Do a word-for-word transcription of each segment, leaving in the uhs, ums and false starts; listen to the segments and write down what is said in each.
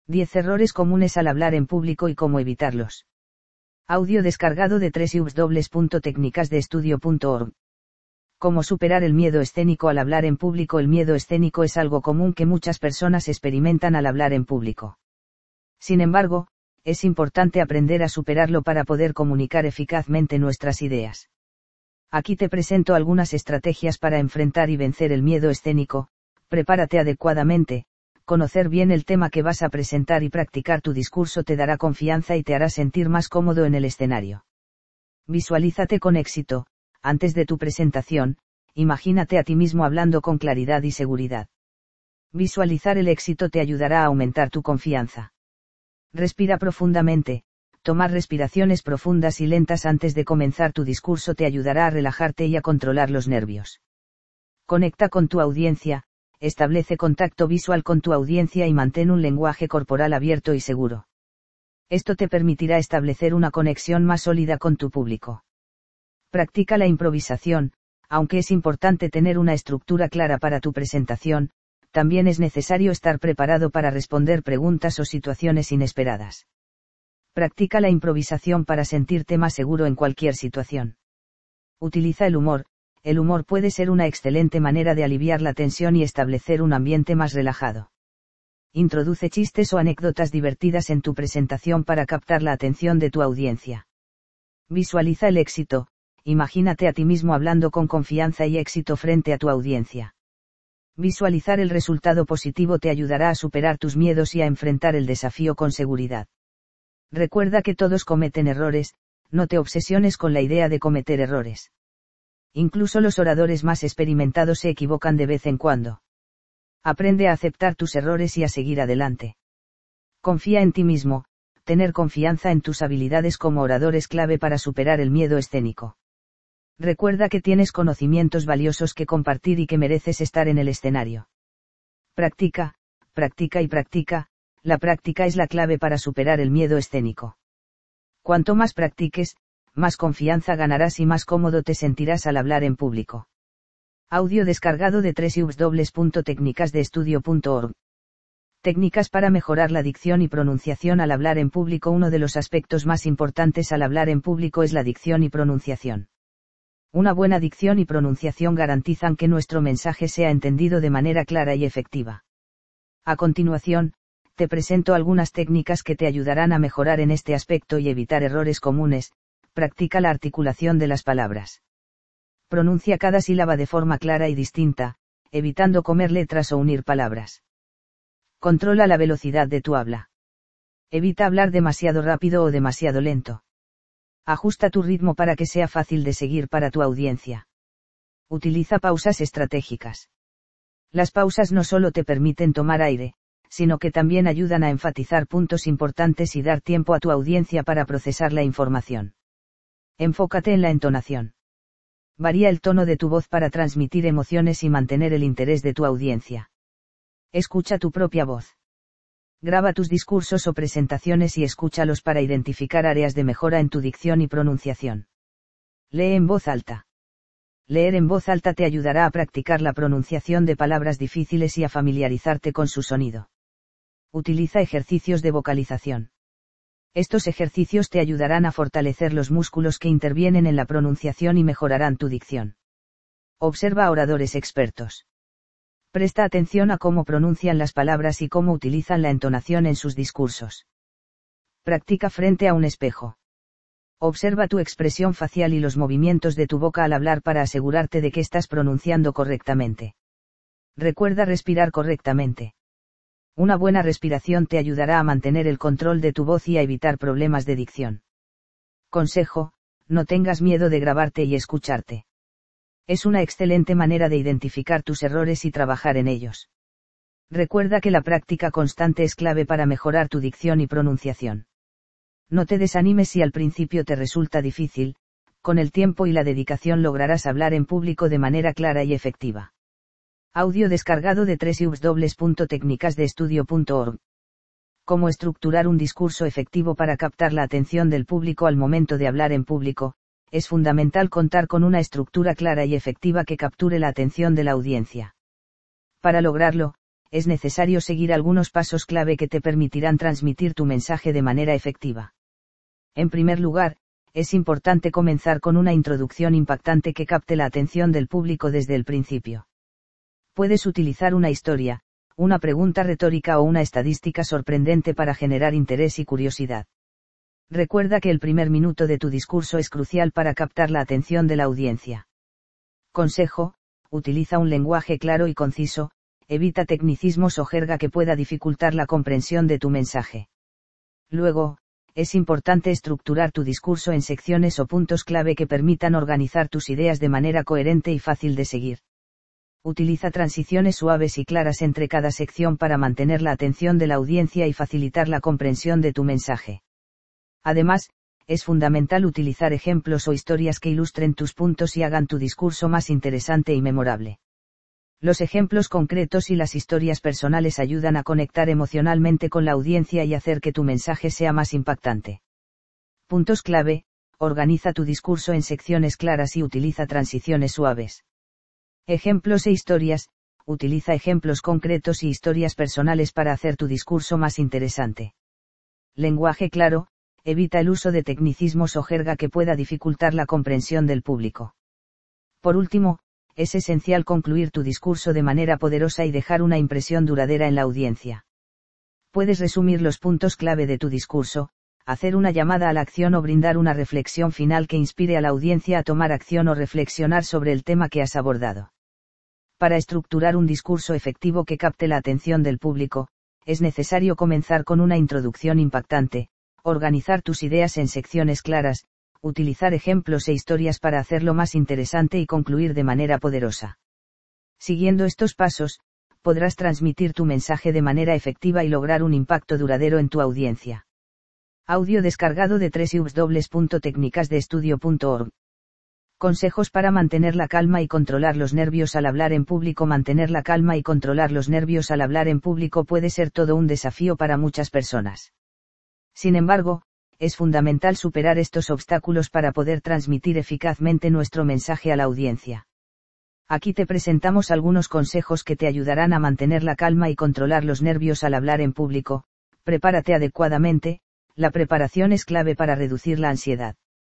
diez errores comunes al hablar en público y cómo evitarlos. Audio descargado de doble u doble u doble u punto técnicas de estudio punto org. ¿Cómo superar el miedo escénico al hablar en público? El miedo escénico es algo común que muchas personas experimentan al hablar en público. Sin embargo, es importante aprender a superarlo para poder comunicar eficazmente nuestras ideas. Aquí te presento algunas estrategias para enfrentar y vencer el miedo escénico. Prepárate adecuadamente, conocer bien el tema que vas a presentar y practicar tu discurso te dará confianza y te hará sentir más cómodo en el escenario. Visualízate con éxito. Antes de tu presentación, imagínate a ti mismo hablando con claridad y seguridad. Visualizar el éxito te ayudará a aumentar tu confianza. Respira profundamente. Tomar respiraciones profundas y lentas antes de comenzar tu discurso te ayudará a relajarte y a controlar los nervios. Conecta con tu audiencia, establece contacto visual con tu audiencia y mantén un lenguaje corporal abierto y seguro. Esto te permitirá establecer una conexión más sólida con tu público. Practica la improvisación. Aunque es importante tener una estructura clara para tu presentación, también es necesario estar preparado para responder preguntas o situaciones inesperadas. Practica la improvisación para sentirte más seguro en cualquier situación. Utiliza el humor. El humor puede ser una excelente manera de aliviar la tensión y establecer un ambiente más relajado. Introduce chistes o anécdotas divertidas en tu presentación para captar la atención de tu audiencia. Visualiza el éxito. Imagínate a ti mismo hablando con confianza y éxito frente a tu audiencia. Visualizar el resultado positivo te ayudará a superar tus miedos y a enfrentar el desafío con seguridad. Recuerda que todos cometen errores, no te obsesiones con la idea de cometer errores. Incluso los oradores más experimentados se equivocan de vez en cuando. Aprende a aceptar tus errores y a seguir adelante. Confía en ti mismo. Tener confianza en tus habilidades como orador es clave para superar el miedo escénico. Recuerda que tienes conocimientos valiosos que compartir y que mereces estar en el escenario. Practica, practica y practica. La práctica es la clave para superar el miedo escénico. Cuanto más practiques, más confianza ganarás y más cómodo te sentirás al hablar en público. Audio descargado de doble u doble u doble u punto técnicas de estudio punto org. Técnicas para mejorar la dicción y pronunciación al hablar en público. Uno de los aspectos más importantes al hablar en público es la dicción y pronunciación. Una buena dicción y pronunciación garantizan que nuestro mensaje sea entendido de manera clara y efectiva. A continuación, te presento algunas técnicas que te ayudarán a mejorar en este aspecto y evitar errores comunes. Practica la articulación de las palabras. Pronuncia cada sílaba de forma clara y distinta, evitando comer letras o unir palabras. Controla la velocidad de tu habla. Evita hablar demasiado rápido o demasiado lento. Ajusta tu ritmo para que sea fácil de seguir para tu audiencia. Utiliza pausas estratégicas. Las pausas no solo te permiten tomar aire, sino que también ayudan a enfatizar puntos importantes y dar tiempo a tu audiencia para procesar la información. Enfócate en la entonación. Varía el tono de tu voz para transmitir emociones y mantener el interés de tu audiencia. Escucha tu propia voz. Graba tus discursos o presentaciones y escúchalos para identificar áreas de mejora en tu dicción y pronunciación. Lee en voz alta. Leer en voz alta te ayudará a practicar la pronunciación de palabras difíciles y a familiarizarte con su sonido. Utiliza ejercicios de vocalización. Estos ejercicios te ayudarán a fortalecer los músculos que intervienen en la pronunciación y mejorarán tu dicción. Observa a oradores expertos. Presta atención a cómo pronuncian las palabras y cómo utilizan la entonación en sus discursos. Practica frente a un espejo. Observa tu expresión facial y los movimientos de tu boca al hablar para asegurarte de que estás pronunciando correctamente. Recuerda respirar correctamente. Una buena respiración te ayudará a mantener el control de tu voz y a evitar problemas de dicción. Consejo: no tengas miedo de grabarte y escucharte. Es una excelente manera de identificar tus errores y trabajar en ellos. Recuerda que la práctica constante es clave para mejorar tu dicción y pronunciación. No te desanimes si al principio te resulta difícil, con el tiempo y la dedicación lograrás hablar en público de manera clara y efectiva. Audio descargado de doble u doble u doble u punto técnicas de estudio punto org. Cómo estructurar un discurso efectivo para captar la atención del público al momento de hablar en público. Es fundamental contar con una estructura clara y efectiva que capture la atención de la audiencia. Para lograrlo, es necesario seguir algunos pasos clave que te permitirán transmitir tu mensaje de manera efectiva. En primer lugar, es importante comenzar con una introducción impactante que capte la atención del público desde el principio. Puedes utilizar una historia, una pregunta retórica o una estadística sorprendente para generar interés y curiosidad. Recuerda que el primer minuto de tu discurso es crucial para captar la atención de la audiencia. Consejo: utiliza un lenguaje claro y conciso, evita tecnicismos o jerga que pueda dificultar la comprensión de tu mensaje. Luego, es importante estructurar tu discurso en secciones o puntos clave que permitan organizar tus ideas de manera coherente y fácil de seguir. Utiliza transiciones suaves y claras entre cada sección para mantener la atención de la audiencia y facilitar la comprensión de tu mensaje. Además, es fundamental utilizar ejemplos o historias que ilustren tus puntos y hagan tu discurso más interesante y memorable. Los ejemplos concretos y las historias personales ayudan a conectar emocionalmente con la audiencia y hacer que tu mensaje sea más impactante. Puntos clave: organiza tu discurso en secciones claras y utiliza transiciones suaves. Ejemplos e historias: utiliza ejemplos concretos y historias personales para hacer tu discurso más interesante. Lenguaje claro: evita el uso de tecnicismos o jerga que pueda dificultar la comprensión del público. Por último, es esencial concluir tu discurso de manera poderosa y dejar una impresión duradera en la audiencia. Puedes resumir los puntos clave de tu discurso, hacer una llamada a la acción o brindar una reflexión final que inspire a la audiencia a tomar acción o reflexionar sobre el tema que has abordado. Para estructurar un discurso efectivo que capte la atención del público, es necesario comenzar con una introducción impactante, organizar tus ideas en secciones claras, utilizar ejemplos e historias para hacerlo más interesante y concluir de manera poderosa. Siguiendo estos pasos, podrás transmitir tu mensaje de manera efectiva y lograr un impacto duradero en tu audiencia. Audio descargado de doble u doble u doble u punto técnicas de estudio punto org. Consejos para mantener la calma y controlar los nervios al hablar en público. Mantener la calma y controlar los nervios al hablar en público puede ser todo un desafío para muchas personas. Sin embargo, es fundamental superar estos obstáculos para poder transmitir eficazmente nuestro mensaje a la audiencia. Aquí te presentamos algunos consejos que te ayudarán a mantener la calma y controlar los nervios al hablar en público. Prepárate adecuadamente: la preparación es clave para reducir la ansiedad.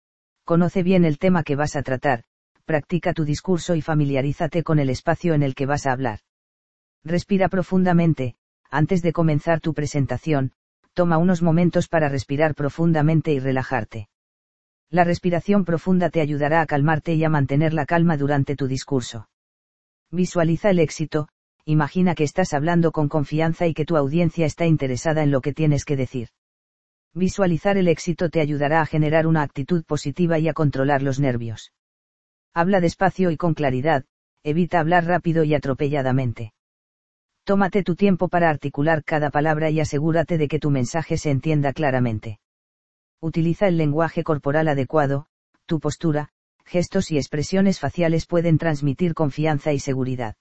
Conoce bien el tema que vas a tratar, practica tu discurso y familiarízate con el espacio en el que vas a hablar. Respira profundamente: antes de comenzar tu presentación, toma unos momentos para respirar profundamente y relajarte. La respiración profunda te ayudará a calmarte y a mantener la calma durante tu discurso. Visualiza el éxito: imagina que estás hablando con confianza y que tu audiencia está interesada en lo que tienes que decir. Visualizar el éxito te ayudará a generar una actitud positiva y a controlar los nervios. Habla despacio y con claridad, evita hablar rápido y atropelladamente. Tómate tu tiempo para articular cada palabra y asegúrate de que tu mensaje se entienda claramente. Utiliza el lenguaje corporal adecuado: tu postura, gestos y expresiones faciales pueden transmitir confianza y seguridad.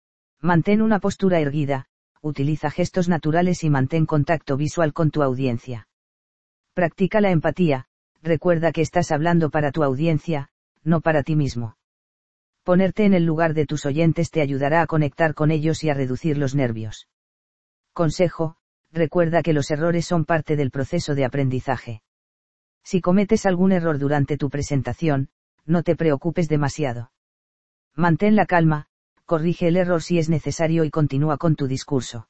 Mantén una postura erguida, utiliza gestos naturales y mantén contacto visual con tu audiencia. Practica la empatía: recuerda que estás hablando para tu audiencia, no para ti mismo. Ponerte en el lugar de tus oyentes te ayudará a conectar con ellos y a reducir los nervios. Consejo: recuerda que los errores son parte del proceso de aprendizaje. Si cometes algún error durante tu presentación, no te preocupes demasiado. Mantén la calma, corrige el error si es necesario y continúa con tu discurso.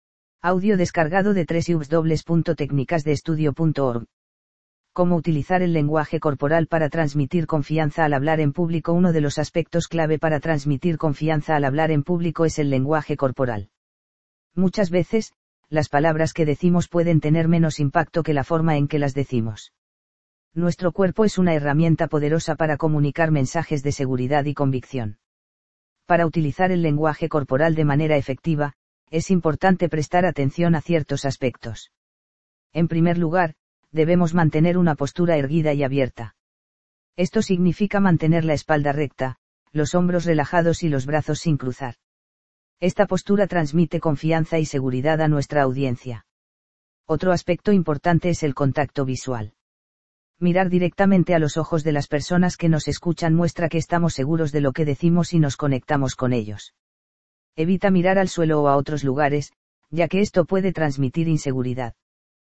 Audio descargado de doble u doble u doble u punto técnicas de estudio punto org. Cómo utilizar el lenguaje corporal para transmitir confianza al hablar en público. Uno de los aspectos clave para transmitir confianza al hablar en público es el lenguaje corporal. Muchas veces, las palabras que decimos pueden tener menos impacto que la forma en que las decimos. Nuestro cuerpo es una herramienta poderosa para comunicar mensajes de seguridad y convicción. Para utilizar el lenguaje corporal de manera efectiva, es importante prestar atención a ciertos aspectos. En primer lugar, debemos mantener una postura erguida y abierta. Esto significa mantener la espalda recta, los hombros relajados y los brazos sin cruzar. Esta postura transmite confianza y seguridad a nuestra audiencia. Otro aspecto importante es el contacto visual. Mirar directamente a los ojos de las personas que nos escuchan muestra que estamos seguros de lo que decimos y nos conectamos con ellos. Evita mirar al suelo o a otros lugares, ya que esto puede transmitir inseguridad.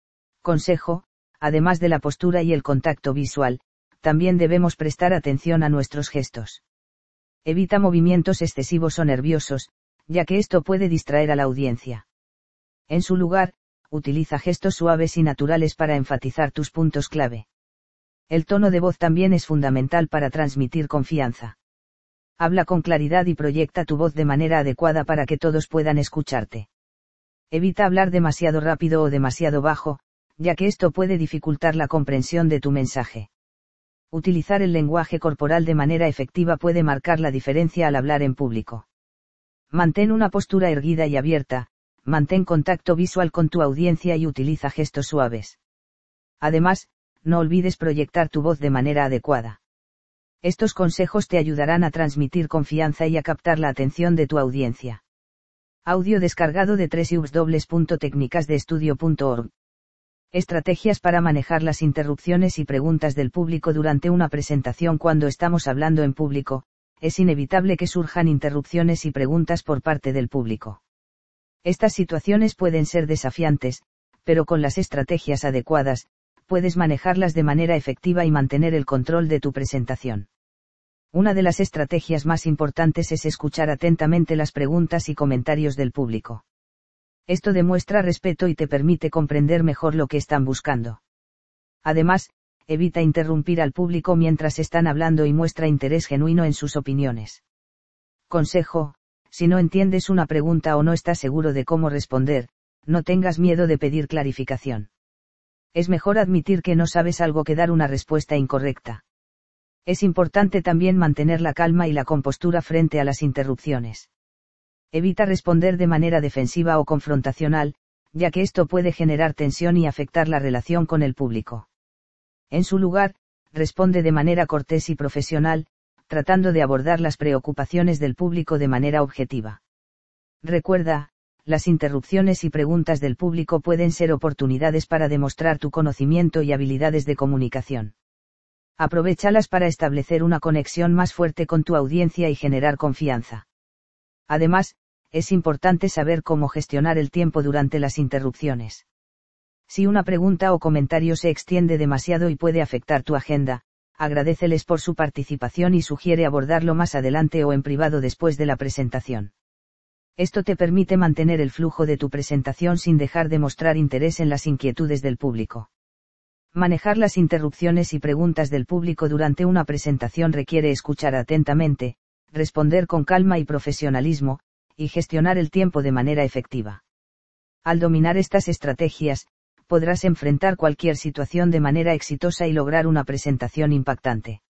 Consejo: además de la postura y el contacto visual, también debemos prestar atención a nuestros gestos. Evita movimientos excesivos o nerviosos, ya que esto puede distraer a la audiencia. En su lugar, utiliza gestos suaves y naturales para enfatizar tus puntos clave. El tono de voz también es fundamental para transmitir confianza. Habla con claridad y proyecta tu voz de manera adecuada para que todos puedan escucharte. Evita hablar demasiado rápido o demasiado bajo, ya que esto puede dificultar la comprensión de tu mensaje. Utilizar el lenguaje corporal de manera efectiva puede marcar la diferencia al hablar en público. Mantén una postura erguida y abierta, mantén contacto visual con tu audiencia y utiliza gestos suaves. Además, no olvides proyectar tu voz de manera adecuada. Estos consejos te ayudarán a transmitir confianza y a captar la atención de tu audiencia. Audio descargado de doble u doble u doble u punto técnicas de estudio punto org. Estrategias para manejar las interrupciones y preguntas del público durante una presentación. Cuando estamos hablando en público, es inevitable que surjan interrupciones y preguntas por parte del público. Estas situaciones pueden ser desafiantes, pero con las estrategias adecuadas, puedes manejarlas de manera efectiva y mantener el control de tu presentación. Una de las estrategias más importantes es escuchar atentamente las preguntas y comentarios del público. Esto demuestra respeto y te permite comprender mejor lo que están buscando. Además, evita interrumpir al público mientras están hablando y muestra interés genuino en sus opiniones. Consejo: si no entiendes una pregunta o no estás seguro de cómo responder, no tengas miedo de pedir clarificación. Es mejor admitir que no sabes algo que dar una respuesta incorrecta. Es importante también mantener la calma y la compostura frente a las interrupciones. Evita responder de manera defensiva o confrontacional, ya que esto puede generar tensión y afectar la relación con el público. En su lugar, responde de manera cortés y profesional, tratando de abordar las preocupaciones del público de manera objetiva. Recuerda, las interrupciones y preguntas del público pueden ser oportunidades para demostrar tu conocimiento y habilidades de comunicación. Aprovéchalas para establecer una conexión más fuerte con tu audiencia y generar confianza. Además, es importante saber cómo gestionar el tiempo durante las interrupciones. Si una pregunta o comentario se extiende demasiado y puede afectar tu agenda, agradéceles por su participación y sugiere abordarlo más adelante o en privado después de la presentación. Esto te permite mantener el flujo de tu presentación sin dejar de mostrar interés en las inquietudes del público. Manejar las interrupciones y preguntas del público durante una presentación requiere escuchar atentamente, responder con calma y profesionalismo, y gestionar el tiempo de manera efectiva. Al dominar estas estrategias, podrás enfrentar cualquier situación de manera exitosa y lograr una presentación impactante.